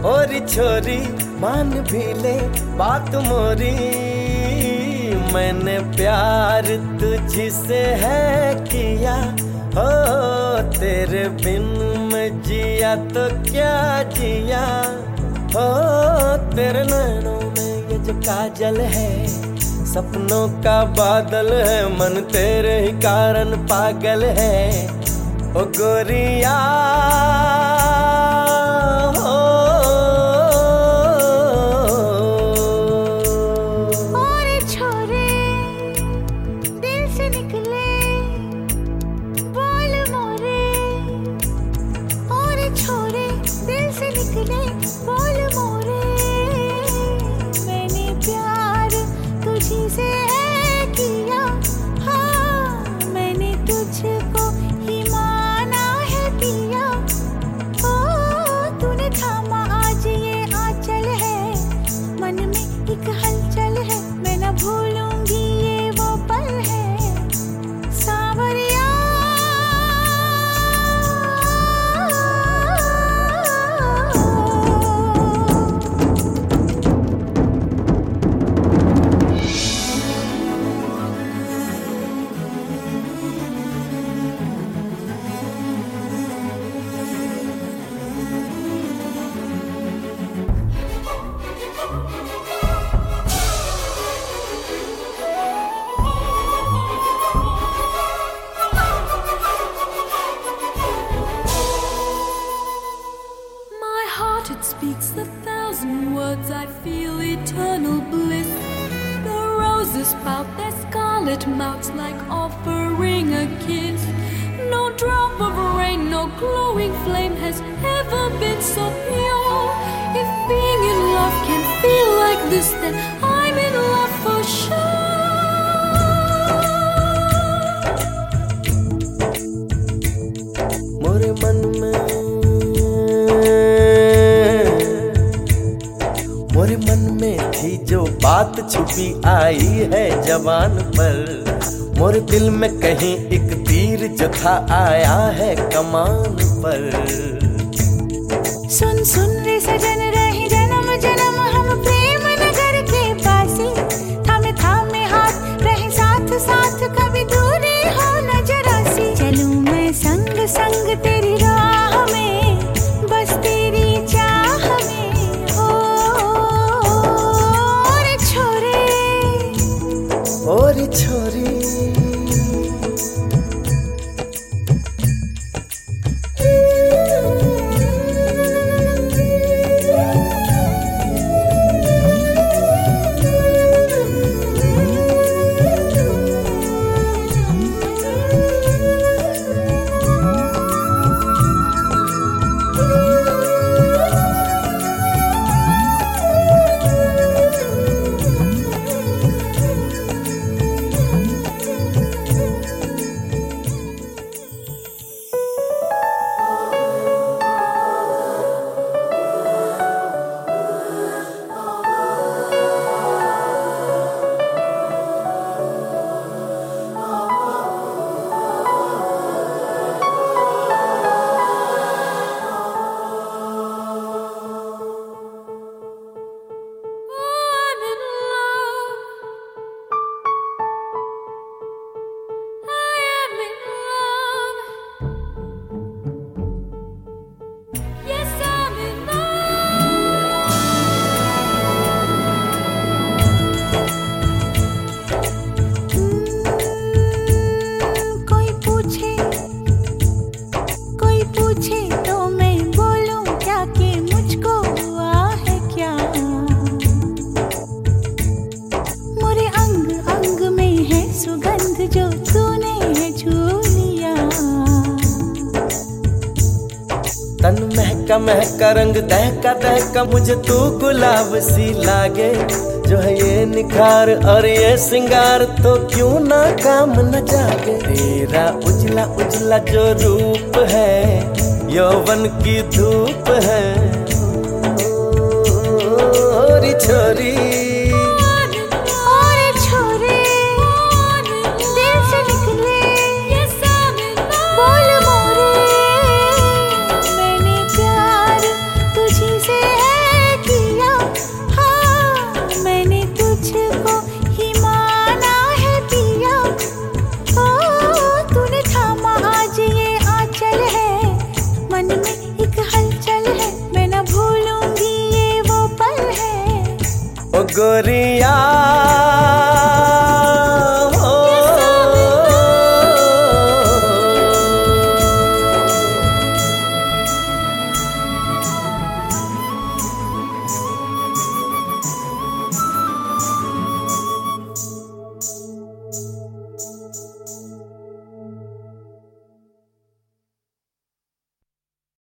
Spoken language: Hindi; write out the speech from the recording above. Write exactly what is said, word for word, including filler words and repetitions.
और छोरी मान भी ले बात मोरी, मैंने प्यार तुझसे है किया हो, तेरे बिन मैं जिया तो क्या जिया हो। तेरे नैनों में ये जो काजल है, सपनों का बादल है, मन तेरे ही कारण पागल है ओ गोरिया हो। और छोरे दिल से निकले बोल मोरे, और छोरे दिल से निकले बोल मोरे, मैंने प्यार तुझी से किया, हाँ मैंने तुझको ही माना है पिया। ओ तूने थामा आज ये आंचल है, मन में एक हलचल है, मैं न भूलूंगी ये वो पल है सांवरिया। It speaks a thousand words, I feel eternal bliss. The roses pout their scarlet mouths like offering a kiss. No drop of rain, no glowing flame has ever been so pure. If being in love can feel like this, then I'm in love for sure. मोरे मन में मोरे मन में थी जो बात छुपी आई है जवान पर, मोरे दिल में कहीं एक तीर जो था आया है कमान पर। सुन सुन रे सजन रहे जन्म जन्म हम प्रेम नगर के पासी, थामे थामे हाथ रहे साथ साथ कभी दूरी हो न जरा सी। चलूं मैं संग संग तेरी राह में, बस तेरी चाह में ओ, और छोरे और छोरी जो तूने है छू लिया। तन महका महका रंग दहका दहका मुझे तू गुलाब सी लागे, जो है ये निखार और ये सिंगार तो क्यों ना काम न जागे। तेरा उजला उजला जो रूप है यौवन की धूप है, छोरी छोरी से है गोरी